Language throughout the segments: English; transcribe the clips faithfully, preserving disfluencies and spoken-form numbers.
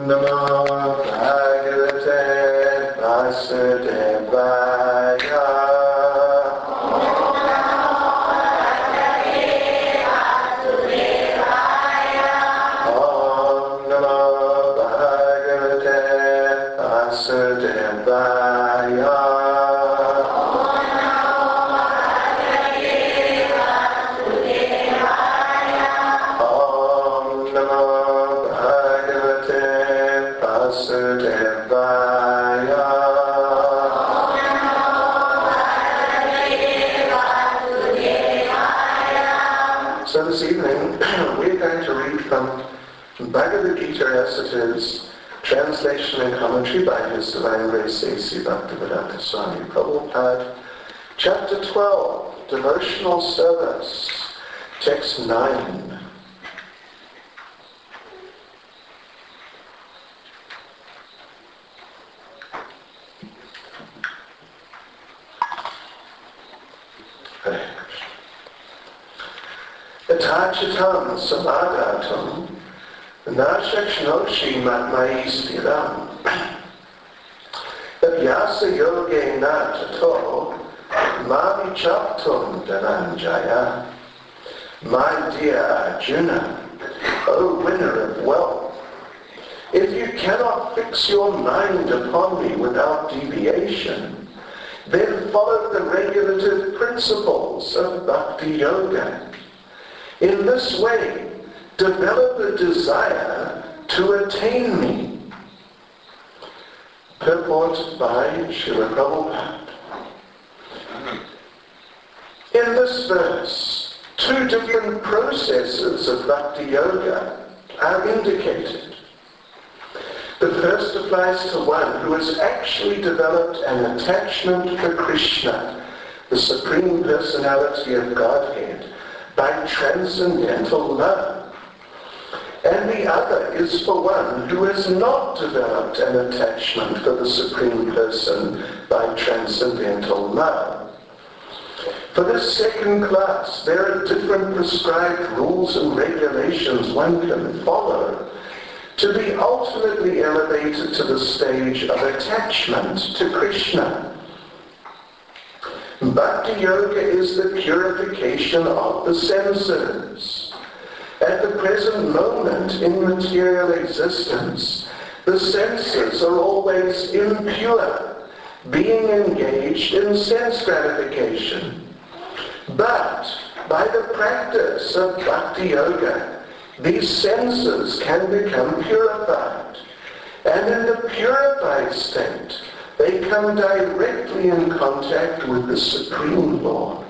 Namo Bhagavate Vasudevaya. Om Namo Bhagavate Vasudevaya. So this evening we're going to read from Bhagavad Gita as it is, translation and commentary by His Divine Grace A C Bhaktivedanta Swami Prabhupada, chapter twelve, Devotional Service, text nine. Atachitam samadatam nashakshnoshi matmai stiram abhyasa yogena tato mavichaptum dhananjaya. My dear Arjuna, O winner of wealth, if you cannot fix your mind upon me without deviation, then follow the regulative principles of Bhakti Yoga. In this way, develop a desire to attain me. Purport by Srila Prabhupada. In this verse, two different processes of Bhakti Yoga are indicated. The first applies to one who has actually developed an attachment for Krishna, the Supreme Personality of Godhead, by transcendental love. And the other is for one who has not developed an attachment for the Supreme Person by transcendental love. For this second class, there are different prescribed rules and regulations one can follow to be ultimately elevated to the stage of attachment to Krishna. Bhakti Yoga is the purification of the senses. At the present moment in material existence, the senses are always impure, being engaged in sense gratification. But by the practice of Bhakti Yoga, these senses can become purified. And in the purified state, they come directly in contact with the Supreme Lord.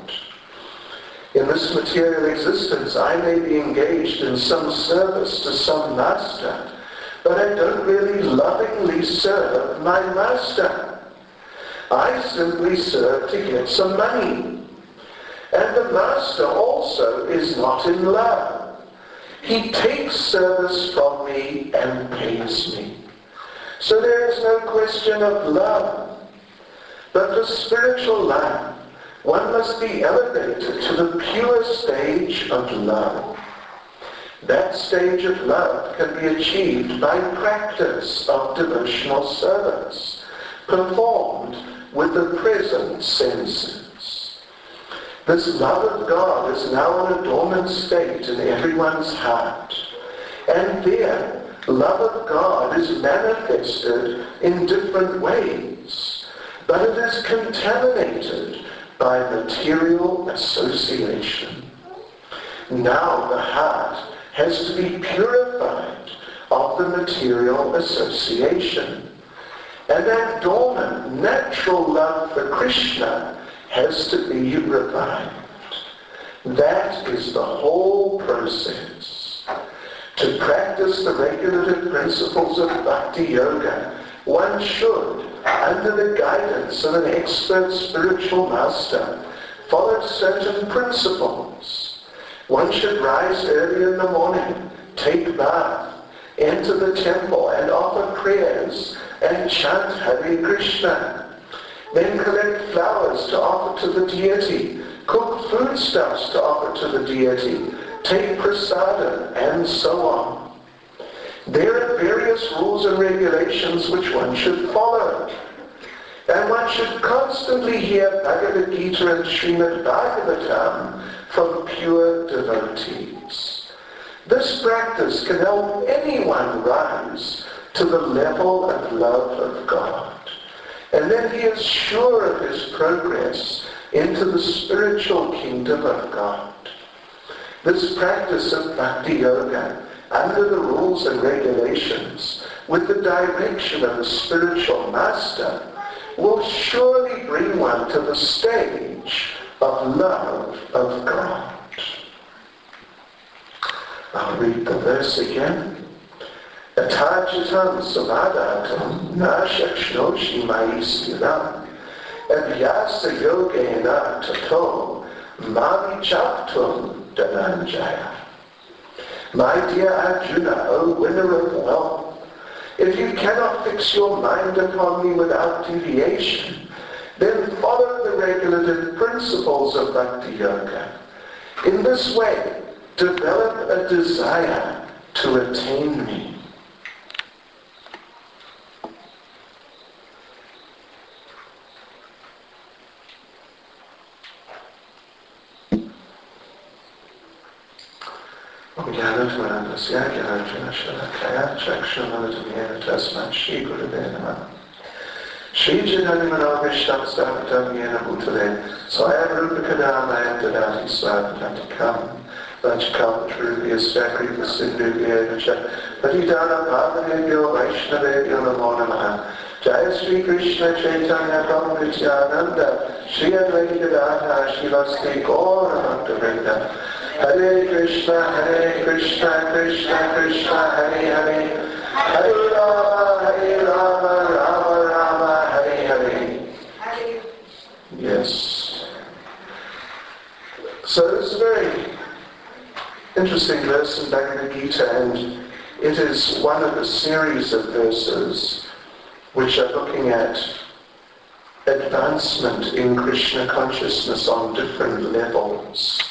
In this material existence, I may be engaged in some service to some master, but I don't really lovingly serve my master. I simply serve to get some money. And the master also is not in love. He takes service from me and pays me. So there is no question of love. But for spiritual life, one must be elevated to the pure stage of love. That stage of love can be achieved by practice of devotional service, performed with the present senses. This love of God is now in a dormant state in everyone's heart. And there, love of God is manifested in different ways, but it is contaminated by material association. Now the heart has to be purified of the material association. And that dormant, natural love for Krishna has to be revived. That is the whole process. To practice the regulative principles of Bhakti Yoga, one should, under the guidance of an expert spiritual master, follow certain principles. One should rise early in the morning, take bath, enter the temple and offer prayers and chant Hare Krishna. Then collect flowers to offer to the deity, cook foodstuffs to offer to the deity, take prasadam, and so on. There are various various rules and regulations which one should follow. And one should constantly hear Bhagavad Gita and Srimad Bhagavatam from pure devotees. This practice can help anyone rise to the level of love of God. And then he is sure of his progress into the spiritual kingdom of God. This practice of Bhakti Yoga, under the rules and regulations, with the direction of a spiritual master, will surely bring one to the stage of love of God. I'll read the verse again. Atajitam samadatam na shakshnoshi maistiram abhyasa yogena tato mamichaptum dhananjaya. My dear Arjuna, O winner of wealth, if you cannot fix your mind upon me without deviation, then follow the regulative principles of Bhakti Yoga. In this way, develop a desire to attain me. Jnanatmanasya Jnanatmana Shalakaya Chakshumanatmena Tasman Shri Gurave Namah Shri Chaitanya Vishtam Stavatam Yena Bhutale Swayam Rupakadama Dadati Svatantikam Vajkam Truvyas Vakriva Sindhu Vyanacha Patidana Bhavanebhyo Vaishnavebhyo Namo Namaha Jaya Sri Krishna Chaitanya Prabhu Nityananda Shri Advaita Gadadhara Shivasti Gaura Bhakta Hare Krishna, Hare Krishna, Krishna Krishna, Hare Hare, Hare Rama, Hare Rama, Rama Rama, Hare Hare. Hare. Yes. So it's a very interesting verse in Bhagavad Gita, and it is one of a series of verses which are looking at advancement in Krishna consciousness on different levels.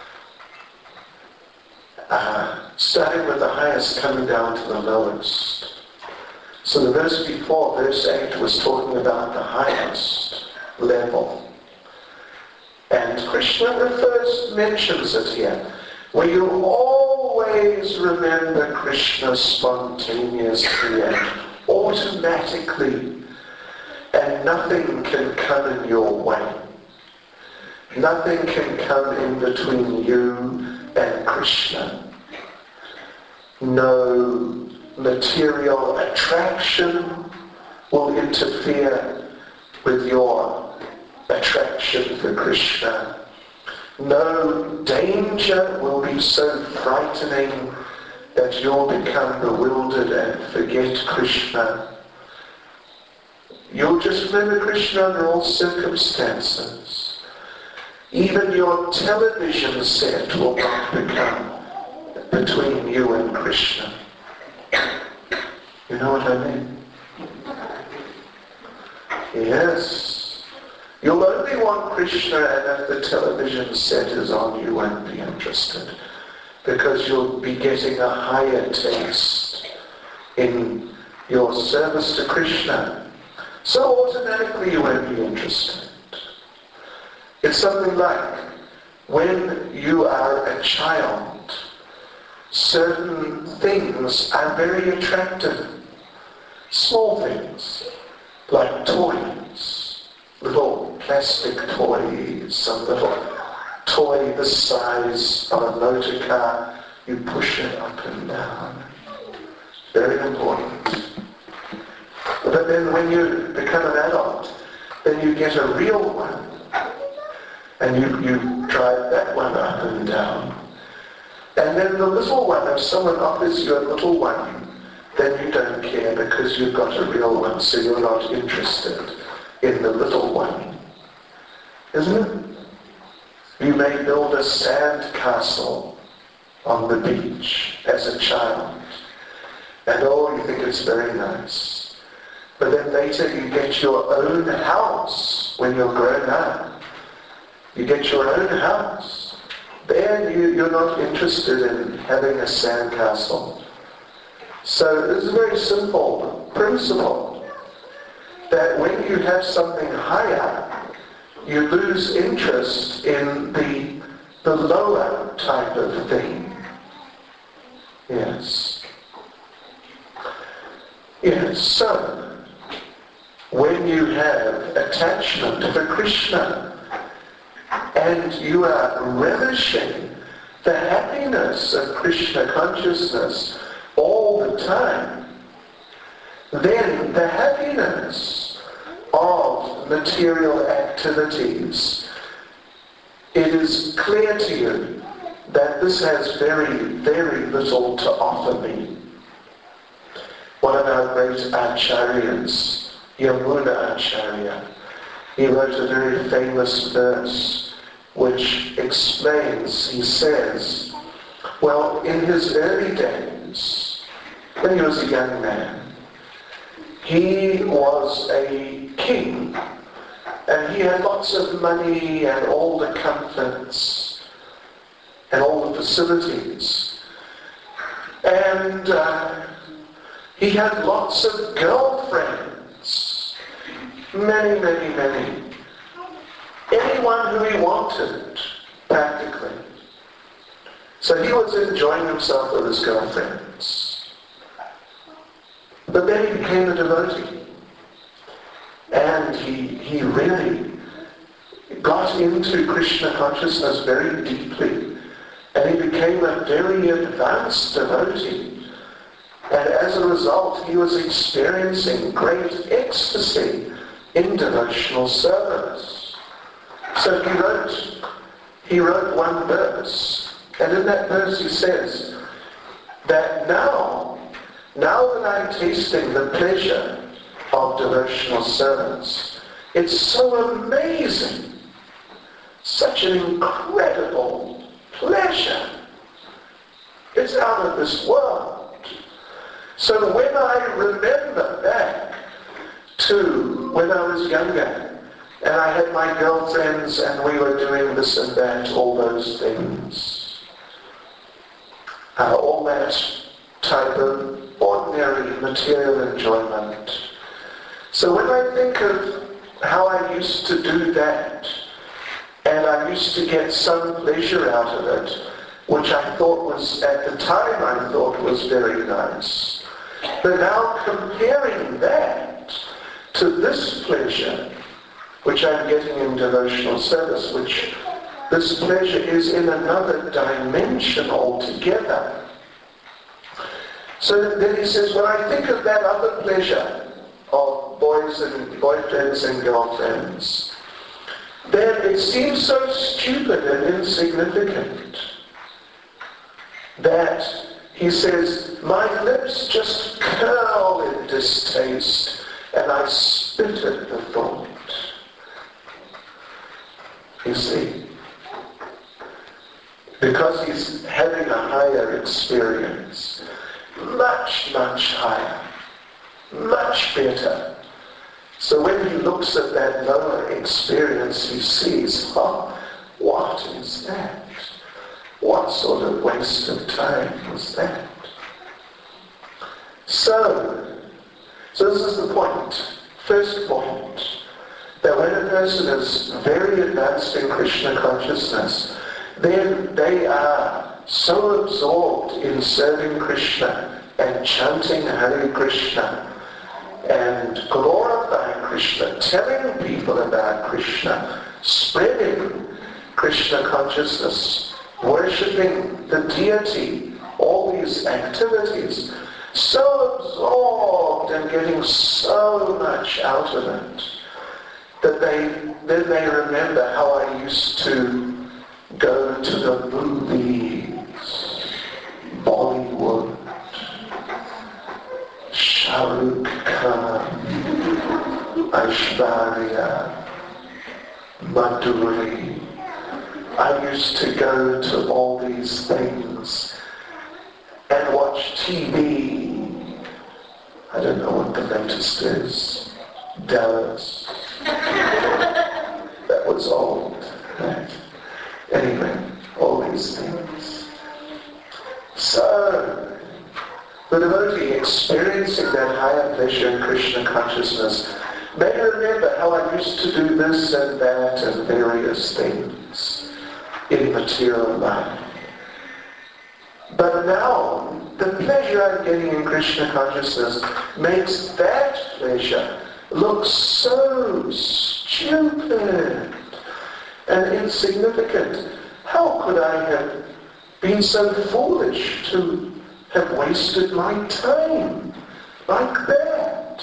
Uh, starting with the highest, coming down to the lowest. So the verse before, verse eight, was talking about the highest level. And Krishna refers, mentions it here, where you always remember Krishna's spontaneous creation, automatically, and nothing can come in your way. Nothing can come in between you and Krishna. No material attraction will interfere with your attraction for Krishna. No danger will be so frightening that you'll become bewildered and forget Krishna. You'll just remember Krishna under all circumstances. Even your television set will not become between you and Krishna. You know what I mean? Yes. You'll only want Krishna, and if the television set is on, you won't be interested, because you'll be getting a higher taste in your service to Krishna. So automatically you won't be interested. It's something like when you are a child, certain things are very attractive. Small things, like toys, little plastic toys, some little toy the size of a motor car, you push it up and down. Very important. But then when you become an adult, then you get a real one. And you, you drive that one up and down. And then the little one, if someone offers you a little one, then you don't care because you've got a real one, so you're not interested in the little one. Isn't it? You may build a sand castle on the beach as a child. And oh, you think it's very nice. But then later you get your own house when you're grown up. You get your own house. Then you, you're not interested in having a sandcastle. So this is a very simple principle, that when you have something higher, you lose interest in the, the lower type of thing. Yes. Yes, so when you have attachment for Krishna and you are relishing the happiness of Krishna consciousness all the time, then the happiness of material activities, it is clear to you that this has very, very little to offer me. One of our great acharyas, Yamuna Acharya, he wrote a very famous verse which explains, he says, well, in his early days, when he was a young man, he was a king, and he had lots of money and all the comforts and all the facilities. And uh, he had lots of girlfriends, many, many, many. Anyone who he wanted, practically. So he was enjoying himself with his girlfriends. But then he became a devotee. And he, he really got into Krishna consciousness very deeply. And he became a very advanced devotee. And as a result, he was experiencing great ecstasy in devotional service. So he wrote, he wrote one verse, and in that verse he says that now, now that I'm tasting the pleasure of devotional service, it's so amazing, such an incredible pleasure. It's out of this world. So when I remember back to when I was younger, and I had my girlfriends and we were doing this and that, all those things, uh, all that type of ordinary material enjoyment. So when I think of how I used to do that, and I used to get some pleasure out of it, which I thought was, at the time I thought was very nice. But now comparing that to this pleasure, which I'm getting in devotional service, which this pleasure is in another dimension altogether. So then he says, when I think of that other pleasure of boys and boyfriends and girlfriends, then it seems so stupid and insignificant that he says, my lips just curl in distaste and I spit at the thought. You see, because he's having a higher experience, much, much higher, much better. So when he looks at that lower experience, he sees, oh, what is that? What sort of waste of time was that? So, so this is the point. First point, that when a person is very advanced in Krishna consciousness, then they are so absorbed in serving Krishna and chanting Hare Krishna and glorifying Krishna, telling people about Krishna, spreading Krishna consciousness, worshipping the deity, all these activities, so absorbed and getting so much out of it, that they then they remember how I used to go to the movies, Bollywood, Shah Rukh Khan, Aishwarya, Madhuri. I used to go to all these things and watch T V. I don't know what the latest is. Dallas. That was old, right? Anyway, all these things. So, The devotee experiencing that higher pleasure in Krishna consciousness may remember how I used to do this and that and various things in material life. But now, the pleasure I'm getting in Krishna consciousness makes that pleasure look so stupid and insignificant. How could I have been so foolish to have wasted my time like that?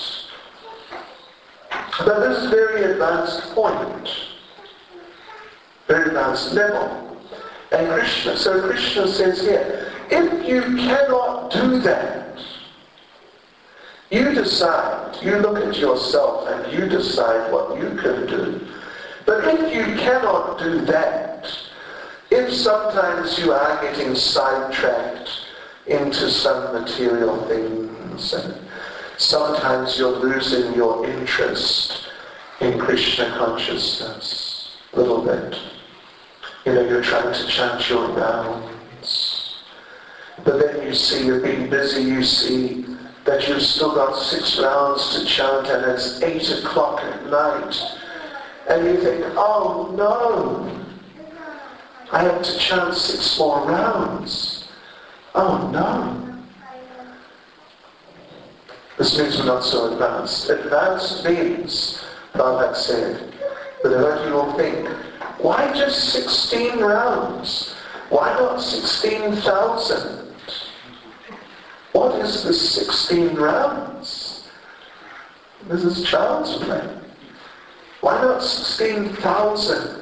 But this is a very advanced point, very advanced level. And Krishna, so Krishna says here, if you cannot do that, you decide, you look at yourself and you decide what you can do. But if you cannot do that, if sometimes you are getting sidetracked into some material things, and sometimes you're losing your interest in Krishna consciousness a little bit. You know, you're trying to chant your rounds, but then you see you're being busy, you see that you've still got six rounds to chant and it's eight o'clock at night, and you think, oh no, I have to chant six more rounds. Oh no. This means we're not so advanced. Advanced means, Prabhupada said, the devotee will think, why just sixteen rounds? Why not sixteen thousand? What is this sixteen rounds? This is child's play. Why not sixteen thousand?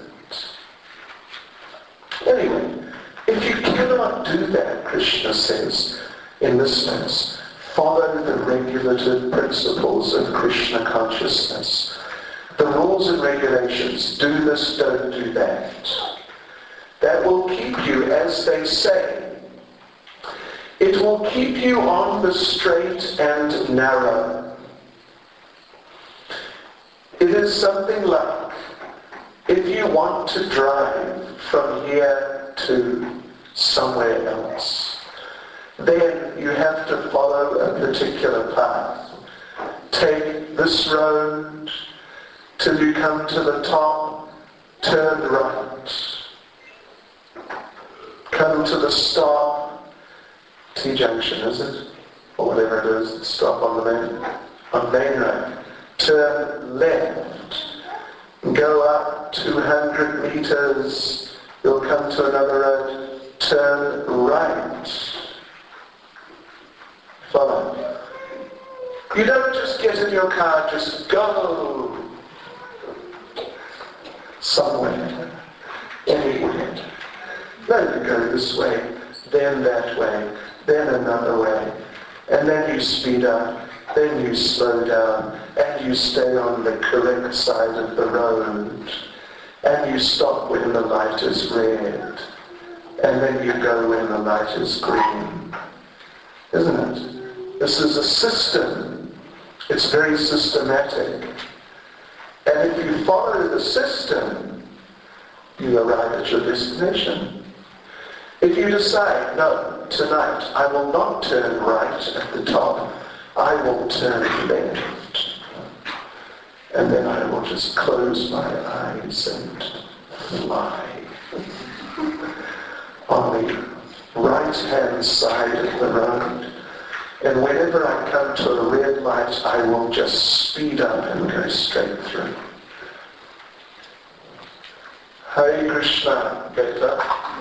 Anyway, if you cannot do that, Krishna says in this verse, follow the regulative principles of Krishna consciousness. The rules and regulations, do this, don't do that. That will keep you, as they say, it will keep you on the straight and narrow. It is something like, if you want to drive from here to somewhere else, then you have to follow a particular path. Take this road till you come to the top, turn right. Come to the stop, T-junction is it? Or whatever it is, stop on the main, on main road. Turn left. Go up two hundred meters, you'll come to another road, turn right. Follow. You don't just get in your car, just go somewhere, anywhere. No, you go this way, then that way, then another way, and then you speed up, then you slow down, and you stay on the correct side of the road, and you stop when the light is red, and then you go when the light is green. Isn't it? This is a system. It's very systematic. And if you follow the system, you arrive at your destination. If you decide, no, tonight I will not turn right at the top, I will turn left. And then I will just close my eyes and fly on the right-hand side of the road. And whenever I come to a red light, I will just speed up and go straight through. Hare Krishna, beta.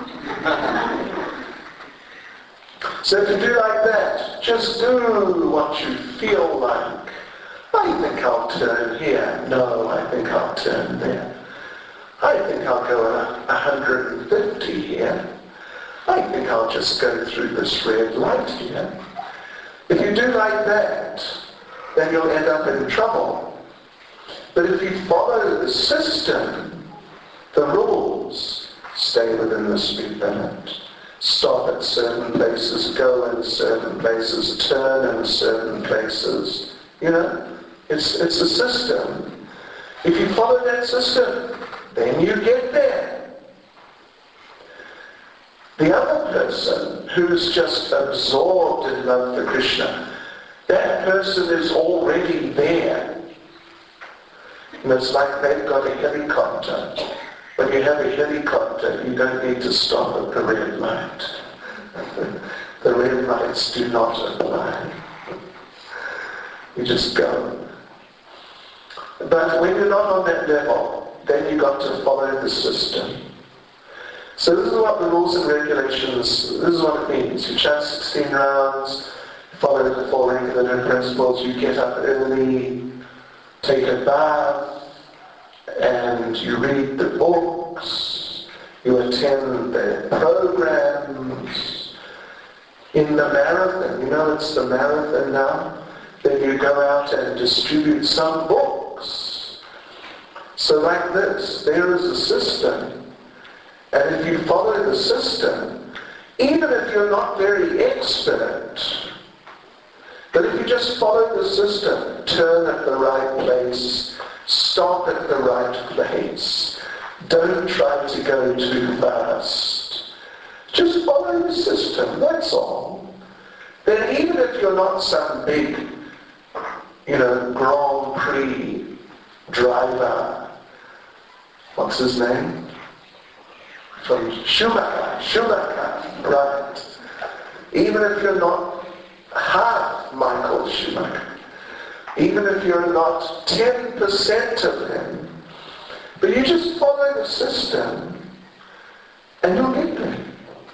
So to do like that, just do what you feel like. I think I'll turn here. No, I think I'll turn there. I think I'll go at one hundred fifty here. I think I'll just go through this red light here. If you do like that, then you'll end up in trouble. But if you follow the system, the rules, stay within the speed limit, stop at certain places, go in certain places, turn in certain places, you know, it's, it's a system. If you follow that system, then you get there. The other person who's just absorbed in love for Krishna, that person is already there. And it's like they've got a helicopter. When you have a helicopter, you don't need to stop at the red light. The red lights do not apply. You just go. But when you're not on that level, then you've got to follow the system. So this is what the rules and regulations, this is what it means. You chant sixteen rounds, follow the four regulative principles, you get up early, take a bath, and you read the books, you attend the programs. In the marathon, you know it's the marathon now, then you go out and distribute some books. So like this, there is a system. And if you follow the system, even if you're not very expert, but if you just follow the system, turn at the right place, stop at the right place, don't try to go too fast. Just follow the system, that's all. Then even if you're not some big, you know, Grand Prix driver, what's his name? From Schumacher, Schumacher, right. Even if you're not half Michael Schumacher, even if you're not ten percent of him, but you just follow the system and you'll get there.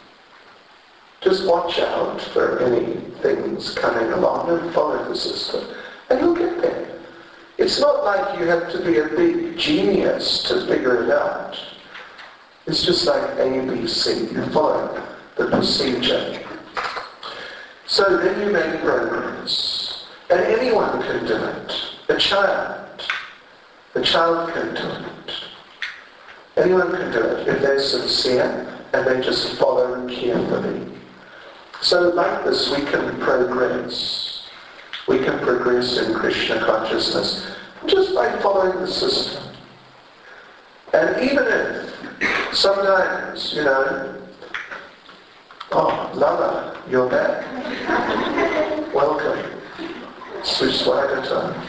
Just watch out for any things coming along and follow the system and you'll get there. It's not like you have to be a big genius to figure it out. It's just like A B C. You follow the procedure. So then you make progress. And anyone can do it. A child. A child can do it. Anyone can do it if they're sincere and they just follow carefully. So like this we can progress. We can progress in Krishna consciousness just by following the system. And even if sometimes, you know, oh, Lala, you're back. Welcome. Suswagata.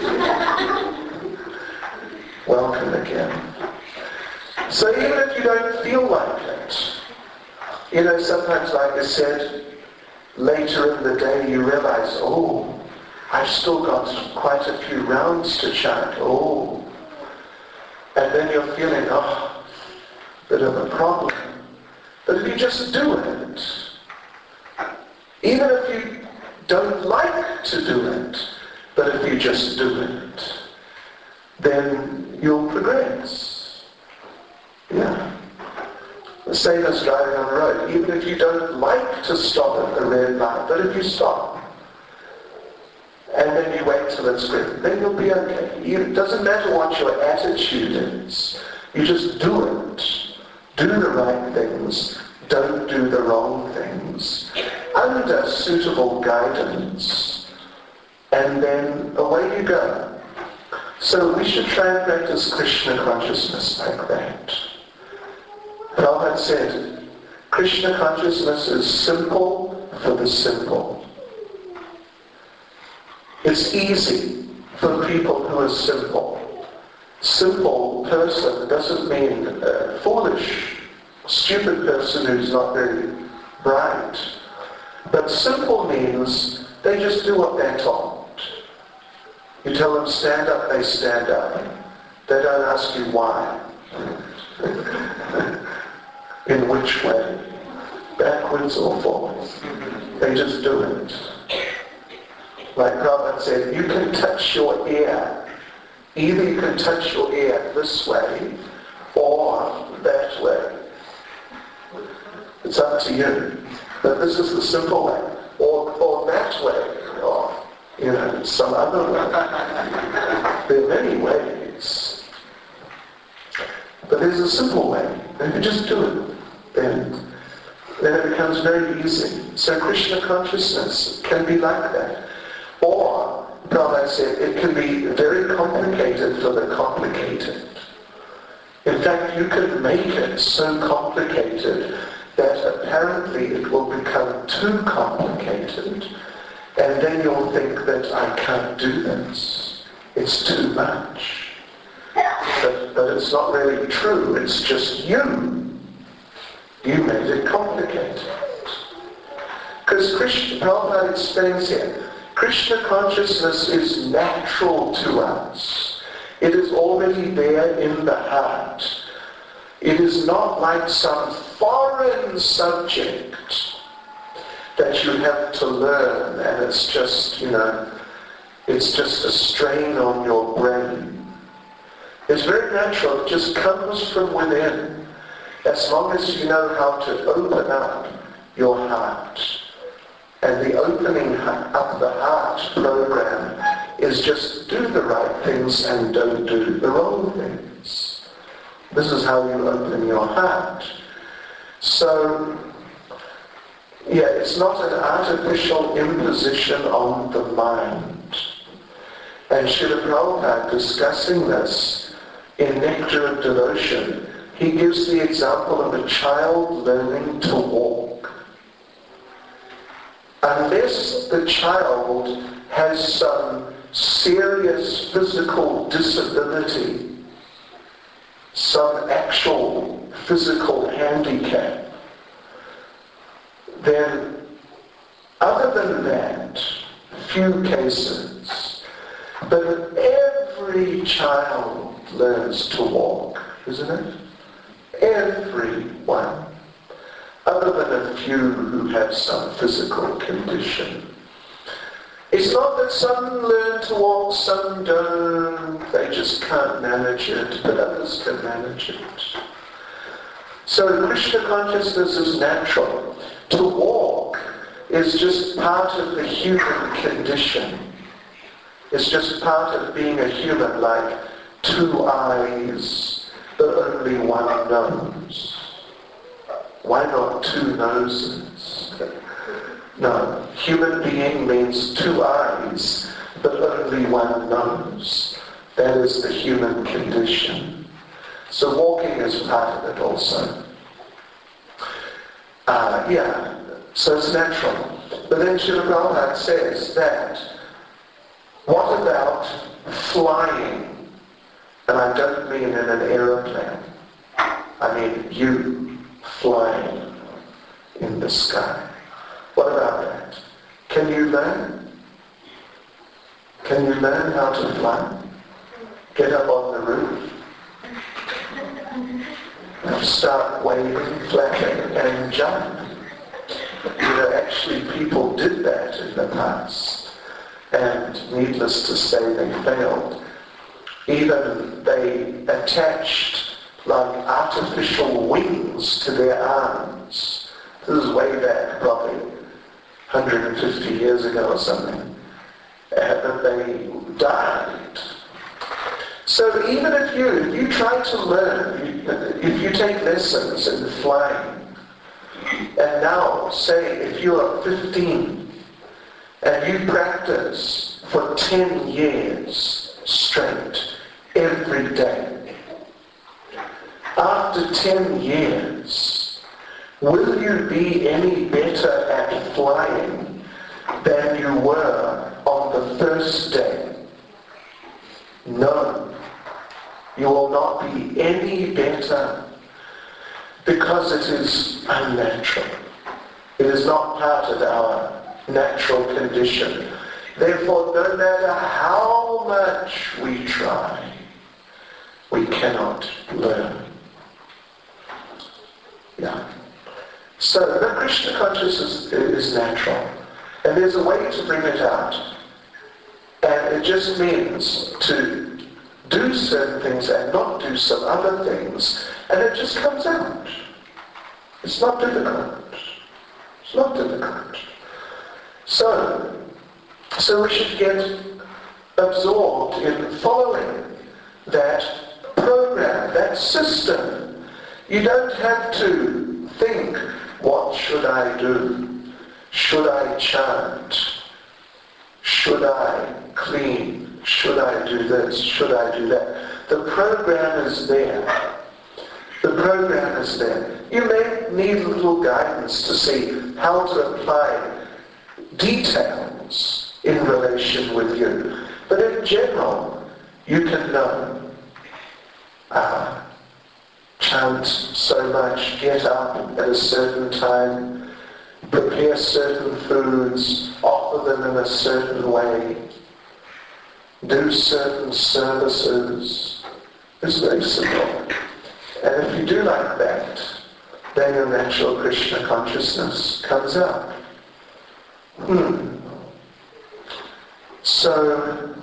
Welcome again. So even if you don't feel like it, you know, sometimes, like I said, later in the day you realize, oh, I've still got quite a few rounds to chant. Oh. And then you're feeling, oh, bit of a problem. But if you just do it, even if you don't like to do it, but if you just do it, then you'll progress. Yeah. The same as driving on the road. Even if you don't like to stop at the red light, but if you stop, and then you wait till it's green, then you'll be okay. You, it doesn't matter what your attitude is. You just do it. Do the right things. Don't do the wrong things. Under suitable guidance. And then away you go. So we should try and practice Krishna consciousness like that. Prabhupada said, Krishna consciousness is simple for the simple. It's easy for people who are simple. Simple person doesn't mean a foolish, stupid person who's not very bright. But simple means they just do what they're told. You tell them stand up, they stand up. They don't ask you why. In which way? Backwards or forwards. They just do it. Like Prabhupada said, you can touch your ear. Either you can touch your ear this way or that way. It's up to you. But this is the simple way. Or, or that way. Or, you know, some other way. There are many ways. But there's a simple way. And you just do it. Then, then it becomes very easy. So Krishna consciousness can be like that. Or, Prabhupada said, it can be very complicated for the complicated. In fact, you can make it so complicated that a apparently it will become too complicated, and then you'll think that I can't do this. It's too much. But, but it's not really true. It's just you. You made it complicated. Because Krishna, Prabhupada explains here, Krishna consciousness is natural to us. It is already there in the heart. It is not like some foreign subject that you have to learn, and it's just, you know, it's just a strain on your brain. It's very natural. It just comes from within, as long as you know how to open up your heart. And the opening up the heart program is just do the right things and don't do the wrong things. This is how you open your heart. So, yeah, it's not an artificial imposition on the mind. And Srila Prabhupada, discussing this in Nectar of Devotion, he gives the example of a child learning to walk. Unless the child has some serious physical disability, some actual physical handicap, then other than that, few cases, but every child learns to walk, isn't it? Everyone. Other than a few who have some physical condition. It's not that some learn to walk, some don't, they just can't manage it, but others can manage it. So Krishna consciousness is natural. To walk is just part of the human condition. It's just part of being a human, like two eyes, but only one nose. Why not two noses? No, human being means two eyes, but only one nose. That is the human condition. So walking is part of it also. Uh, yeah, so it's natural. But then Srila Prabhupada says that, what about flying? And I don't mean in an aeroplane. I mean you. Flying in the sky. What about that? Can you learn? Can you learn how to fly? Get up on the roof. Start waving, flapping, and jump. You know, actually people did that in the past. And needless to say, they failed. Even they attached like artificial wings to their arms. This is way back, probably one hundred fifty years ago or something. And they died. So even if you, if you try to learn, if you take lessons in flying, and now say if you are fifteen, and you practice for ten years straight, every day, after ten years, will you be any better at flying than you were on the first day? No. You will not be any better because it is unnatural. It is not part of our natural condition. Therefore, no matter how much we try, we cannot learn. Yeah. So the Krishna consciousness is, is natural. And there's a way to bring it out. And it just means to do certain things and not do some other things. And it just comes out. It's not difficult. It's not difficult. So, so we should get absorbed in following that program, that system. You don't have to think, what should I do? Should I chant? Should I clean? Should I do this? Should I do that? The program is there. The The program is there. You may need a little guidance to see how to apply details in relation with you. But in general, you can know, uh, chant so much, get up at a certain time, prepare certain foods, offer them in a certain way, do certain services. It's very simple. And if you do like that, then your natural Krishna consciousness comes up. Hmm. So,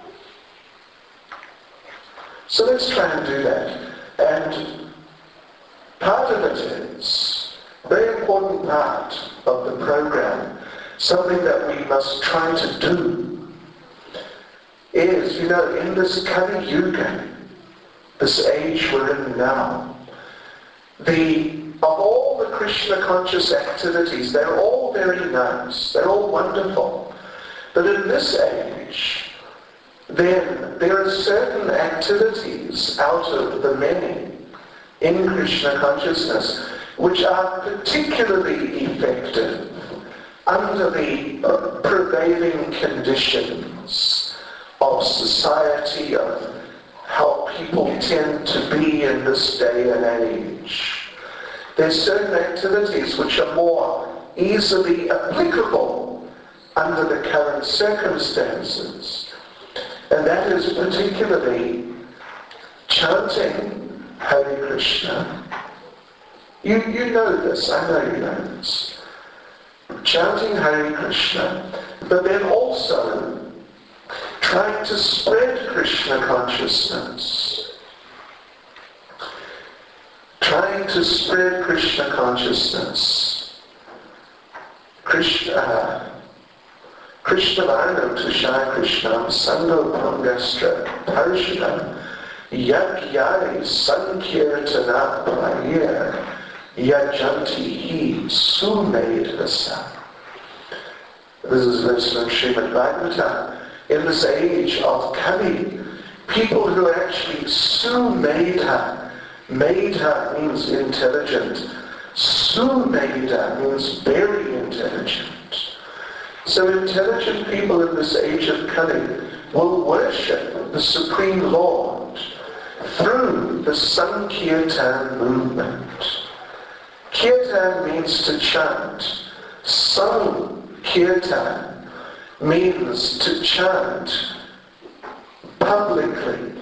so let's try and do that. And part of it is, a very important part of the program, something that we must try to do, is, you know, in this Kali Yuga, this age we're in now, the of all the Krishna conscious activities, they're all very nice, they're all wonderful. But in this age, then there are certain activities out of the many in Krishna consciousness which are particularly effective under the prevailing conditions of society, of how people tend to be in this day and age. There's certain activities which are more easily applicable under the current circumstances. And that is particularly chanting Hare Krishna. You, you know this, I know you know this. Chanting Hare Krishna, but then also trying to spread Krishna consciousness. Trying to spread Krishna consciousness. Krishna, Krishna Varnam Tushai Krishnam Sangho Pangastra Parshanam Yagyai Sankirtana Prayir Yajanti Hi Sumedhasa. This is verse from Srimad Bhagavatam. In this age of Kali, people who are actually Sumedha, Medha means intelligent, Sumedha means very intelligent. So intelligent people in this age of Kali will worship the Supreme Lord through the Sankirtan movement. Kirtan means to chant. Sankirtan means to chant publicly.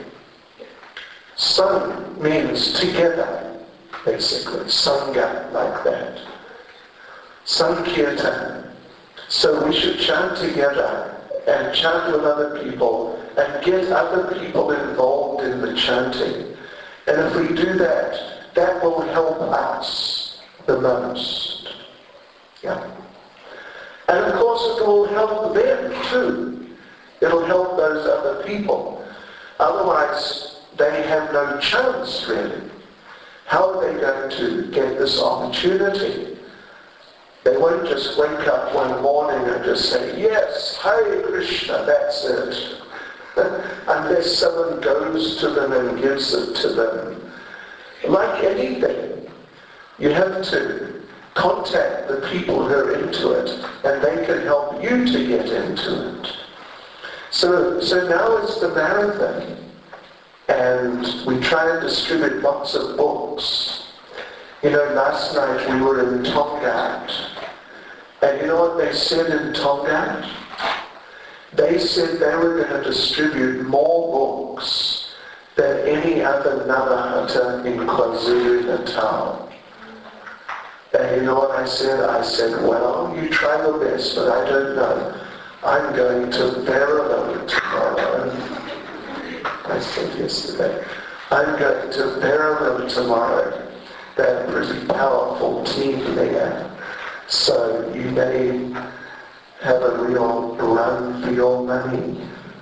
Sang means together, basically. Sangha, like that. Sankirtan. So we should chant together and chant with other people and get other people involved in the chanting. And if we do that, that will help us the most. Yeah. And of course it will help them too. It will help those other people. Otherwise, they have no chance really. How are they going to get this opportunity? They won't just wake up one morning and just say, yes, Hare Krishna, that's it. Unless someone goes to them and gives it to them. Like anything, you have to contact the people who are into it, and they can help you to get into it. So, so now is the marathon, and we try and distribute lots of books. You know, last night we were in Tongat, and you know what they said in Tongat? They said they were going to distribute more books than any other Navahata in KwaZulu-Natal. And you know what I said? I said, well, you try your best, but I don't know. I'm going to Verulam tomorrow. I said yesterday, I'm going to Verulam tomorrow. They're a pretty powerful team there. So you may have a real run for your money.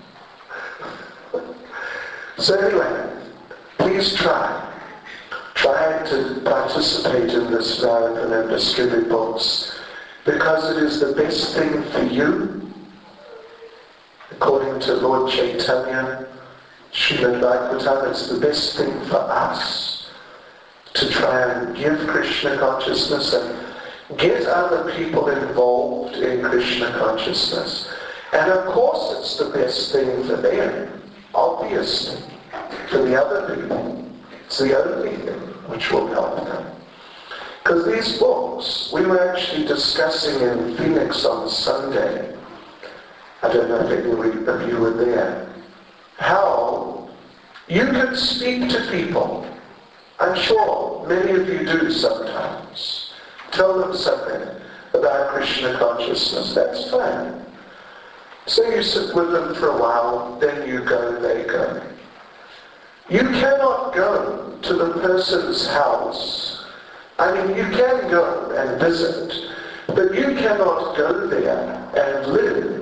So anyway, please try. Try to participate in this marathon and distribute books, because it is the best thing for you, according to Lord Chaitanya, Srimad Bhagavatam. It's the best thing for us to try and give Krishna consciousness and get other people involved in Krishna consciousness. And of course it's the best thing for them, obviously. For the other people, it's the only thing which will help them. Because these books, we were actually discussing in Phoenix on Sunday, I don't know if any of you were there, how you can speak to people. I'm sure many of you do sometimes. Tell them something about Krishna consciousness. That's fine. So you sit with them for a while, then you go, they go. You cannot go to the person's house. I mean, you can go and visit, but you cannot go there and live.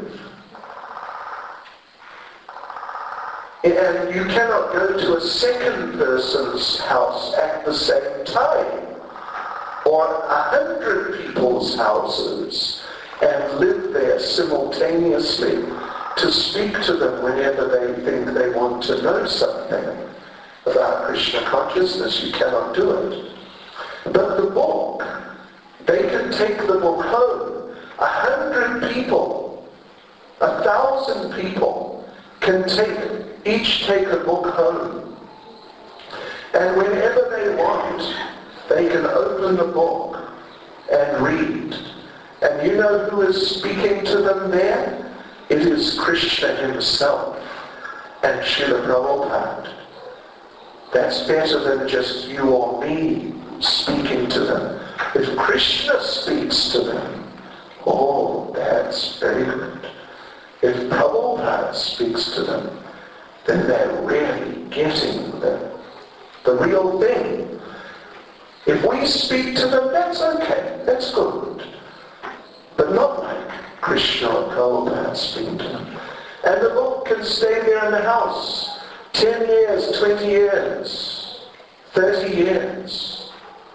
And you cannot go to a second person's house at the same time, or a hundred people's houses, and live there simultaneously to speak to them whenever they think they want to know something about Krishna consciousness. You cannot do it. But the book, they can take the book home. A hundred people, a thousand people can take, each take a book home. And whenever they want, they can open the book and read. And you know who is speaking to them there? It is Krishna himself and Srila Prabhupada. That's better than just you or me speaking to them. If Krishna speaks to them, oh, that's very good. If Prabhupada speaks to them, then they're really getting the, the real thing. If we speak to them, that's okay, that's good. But not like Krishna or Prabhupada speaking to them. And the book can stay there in the house ten years, twenty years, thirty years.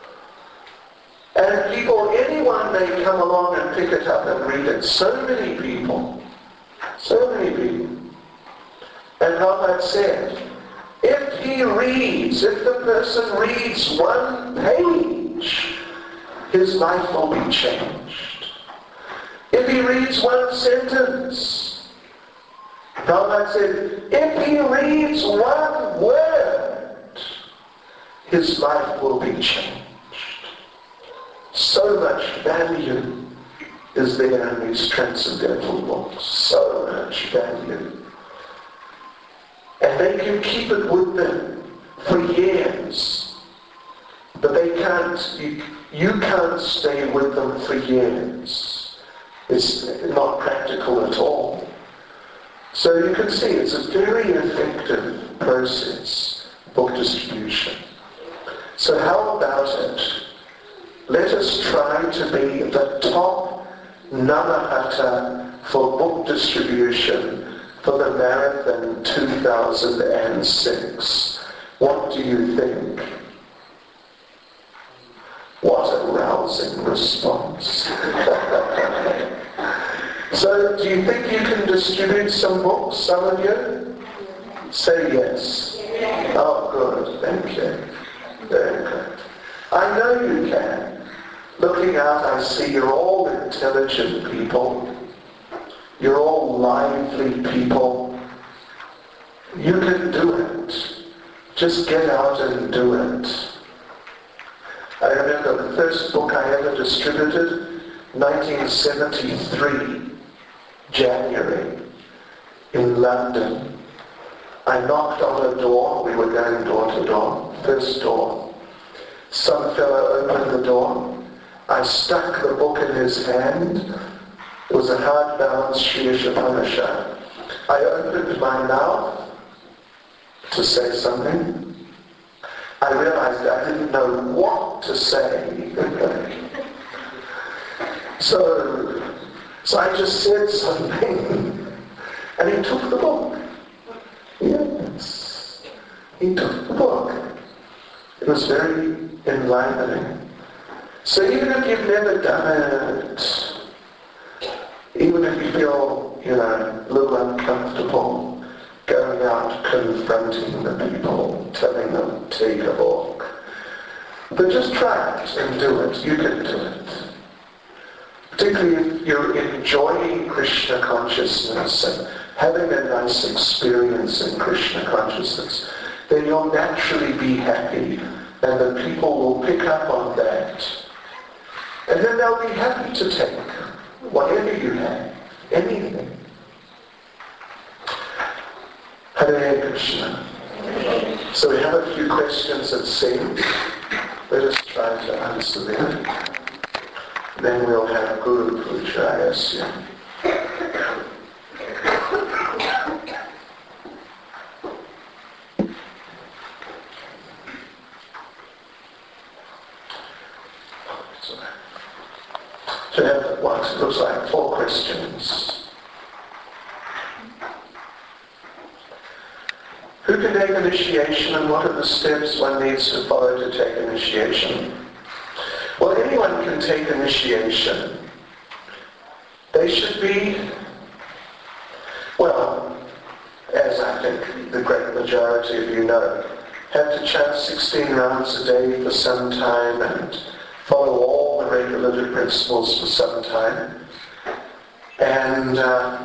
And people, anyone may come along and pick it up and read it. So many people. So many people. And Prabhupada said, if he reads, if the person reads one page, his life will be changed. If he reads one sentence, Prabhupada said, if he reads one word, his life will be changed. So much value is there in these transcendental books. So much value. And they can keep it with them for years. But they can't, you, you can't stay with them for years. It's not practical at all. So you can see it's a very effective process, book distribution. So how about it? Let us try to be the top Namahata for book distribution for the Marathon two thousand six. What do you think? What a rousing response. So, do you think you can distribute some books, some of you? Say yes. Oh, good. Thank you. Very good. I know you can. Looking out, I see you're all intelligent people. You're all lively people. You can do it. Just get out and do it. I remember the first book I ever distributed, nineteen seventy-three, January, in London. I knocked on a door. We were going door to door. First door. Some fellow opened the door. I stuck the book in his hand. It was a hardbound Sri Ishapanishad. I opened my mouth to say something. I realized I didn't know what to say. so, so I just said something. And he took the book. Yes. He took the book. It was very enlivening. So even if you've never done it, even if you feel, you know, a little uncomfortable going out confronting the people, telling them, take a book, But just try it and do it. You can do it. Particularly if you're enjoying Krishna consciousness and having a nice experience in Krishna consciousness, then you'll naturally be happy, and the people will pick up on that. And then they'll be happy to take whatever you have, anything. Hare Krishna. So we have a few questions it seems. Let us try to answer them. Then we'll have Guru Puja, I assume. So we have what it looks like four questions. Who can take initiation, and what are the steps one needs to follow to take initiation? Well, anyone can take initiation. They should be, well, as I think the great majority of you know, have to chant sixteen rounds a day for some time and follow all the regulative principles for some time. And uh,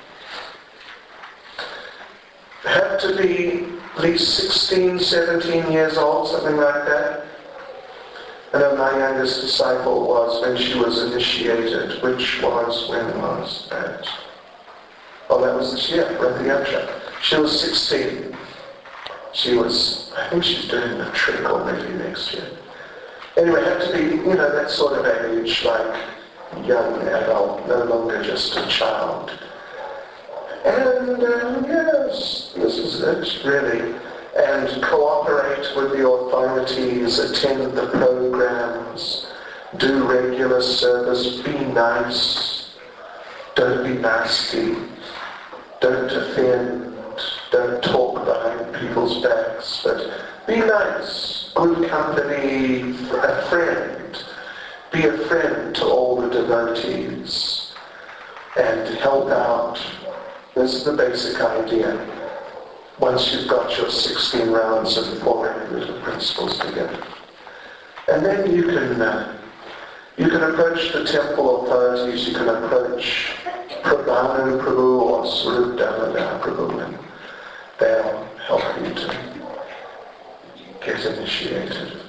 have to be at least sixteen, seventeen years old, something like that. I know my youngest disciple was when she was initiated, which was, when was that? Oh, that was this year, Rathayatra. She was sixteen. She was, I think she's doing a trick or maybe next year. Anyway, had to be, you know, that sort of age, like young adult, no longer just a child. And uh, yes, this is it, really. And cooperate with the authorities, attend the programs, do regular service, be nice, don't be nasty, don't offend, don't talk behind people's backs, but be nice, good company, a friend, be a friend to all the devotees, and help out. This is the basic idea. Once you've got your sixteen rounds of four regulative principles together. And then you can uh, you can approach the temple authorities, you can approach Prabhanu Prabhu or Swarup Damodar Prabhu, and they'll help you to get initiated.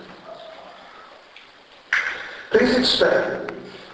Please explain.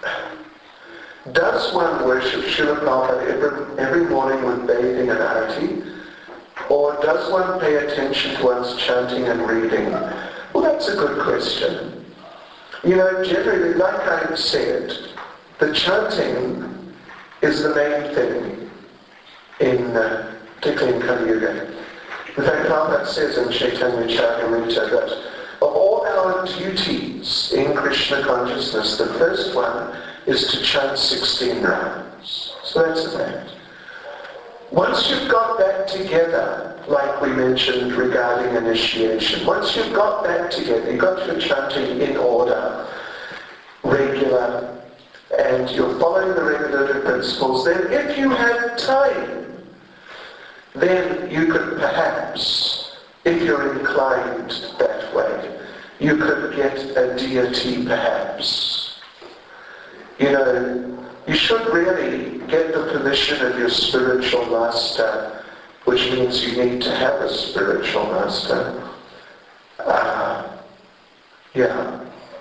Does one worship Srila Prabhupada every, every morning with bathing and arati? Or does one pay attention to one's chanting and reading? Well, that's a good question. You know, generally, like I said, the chanting is the main thing, in, uh, particularly in Kali Yuga. In fact, Prabhupada says in Chaitanya Charitamrita that of all our duties in Krishna consciousness, the first one is to chant sixteen rounds. So that's the fact. Once you've got that together, like we mentioned regarding initiation, once you've got that together, you've got your chanting in order, regular, and you're following the regulative principles, then if you have time, then you could perhaps, if you're inclined that way, you could get a deity perhaps. You know, you should really get the permission of your spiritual master, which means you need to have a spiritual master. Uh, yeah.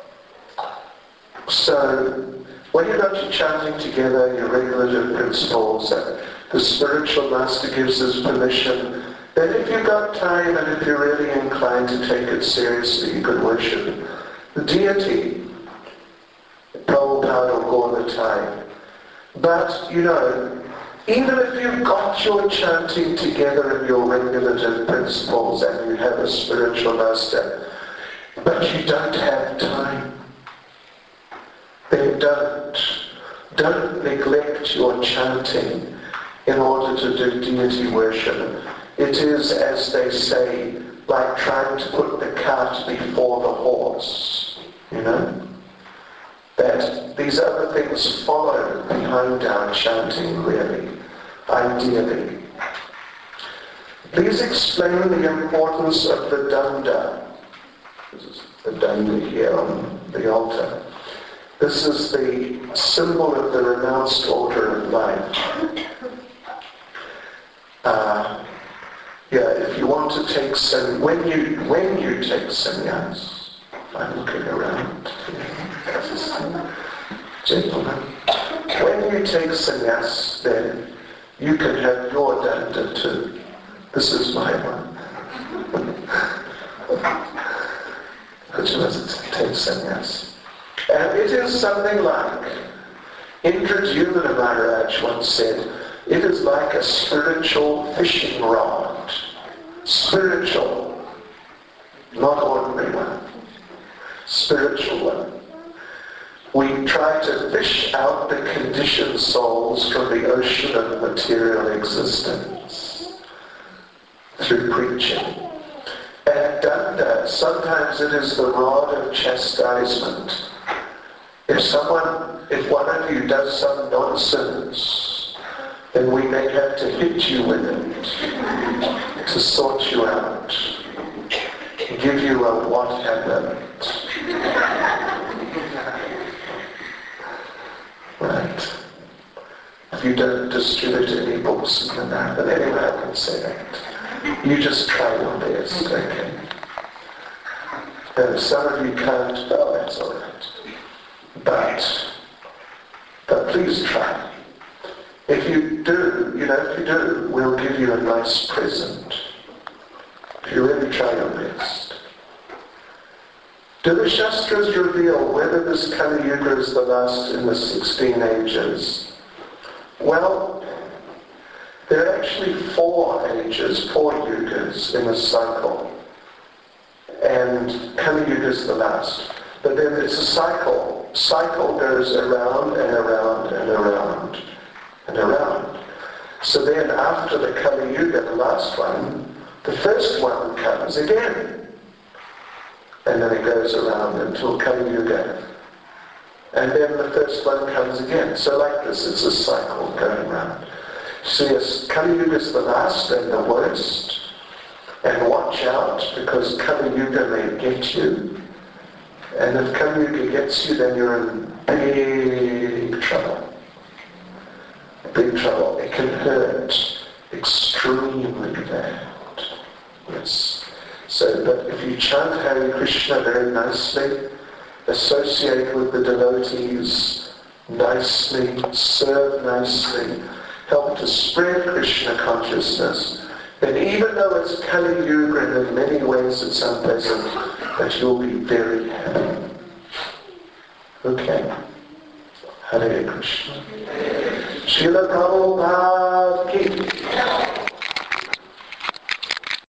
So, when you've got your chanting together, your regulative principles, and the spiritual master gives us permission, then if you've got time and if you're really inclined to take it seriously, you could worship the deity, Prabhupada or Gauratai. But, you know, even if you've got your chanting together and your regulative principles and you have a spiritual master, but you don't have time, then don't. Don't neglect your chanting in order to do deity worship. It is, as they say, like trying to put the cart before the horse, you know? That these other things follow behind our chanting, really, ideally. Please explain the importance of the danda. the dandi here on the altar. This is the symbol of the renounced order of life. Uh, yeah, if you want to take some, when you when you take sannyas, I'm looking around, gentlemen. When you take sannyas, then you can have your danda too. This is my one. Which was take sannyas. And it is something like, Indradyumna Maharaj once said, it is like a spiritual fishing rod. Spiritual, not ordinary one. Spiritual one. We try to fish out the conditioned souls from the ocean of material existence through preaching. And danda, sometimes it is the rod of chastisement. If someone, if one of you does some nonsense, then we may have to hit you with it to sort you out, give you a what happened. Right. If you don't distribute any books in that, but anyway, I can say that. You just try your best, okay? And if some of you can't, oh, that's all right. But, but please try. If you do, you know, if you do, we'll give you a nice present. If you really try your best. Do the Shastras reveal whether this Kali Yuga is the last in the sixteen ages? Well, there are actually four ages, four yugas in a cycle. And Kali Yuga is the last. But then it's a cycle. Cycle goes around and around and around and around. So then after the Kali Yuga, the last one, the first one comes again. And then it goes around until Kali Yuga. And then the first one comes again. So like this, it's a cycle going around. So yes, Kali Yuga is the last and the worst. And watch out, because Kali Yuga may get you. And if Kali Yuga gets you, then you're in big trouble. Big trouble. It can hurt extremely bad. Yes. So, but if you chant Hare Krishna very nicely, associate with the devotees nicely, serve nicely, help to spread Krishna consciousness, then even though it's Kali Yuga and in many ways it's unpleasant, that you'll be very happy. Okay. Hare Krishna. Srila Prabhupada ki